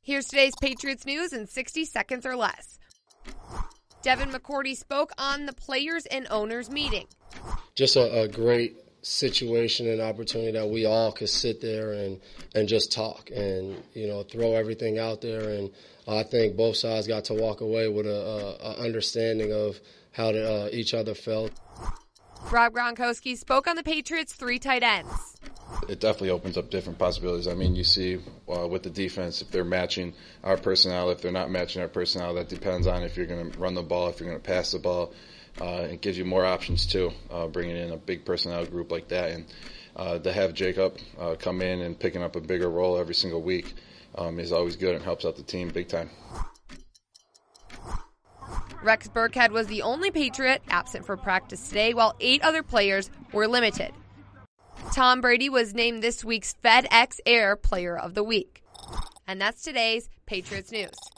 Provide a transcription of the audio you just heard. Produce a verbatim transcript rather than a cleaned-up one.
Here's today's Patriots news in sixty seconds or less. Devin McCourty spoke on the players and owners meeting. Just a, a great situation and opportunity that we all could sit there and, and just talk and, you know, throw everything out there. And I think both sides got to walk away with a, a, a understanding of how to, uh, each other felt. Rob Gronkowski spoke on the Patriots' three tight ends. It definitely opens up different possibilities. I mean, you see uh, with the defense, if they're matching our personnel, if they're not matching our personnel, that depends on if you're going to run the ball, if you're going to pass the ball. Uh, it gives you more options, too, uh, bringing in a big personnel group like that. And uh, to have Jacob uh, come in and picking up a bigger role every single week um, is always good and helps out the team big time. Rex Burkhead was the only Patriot absent for practice today, while eight other players were limited. Tom Brady was named this week's FedEx Air Player of the Week. And that's today's Patriots News.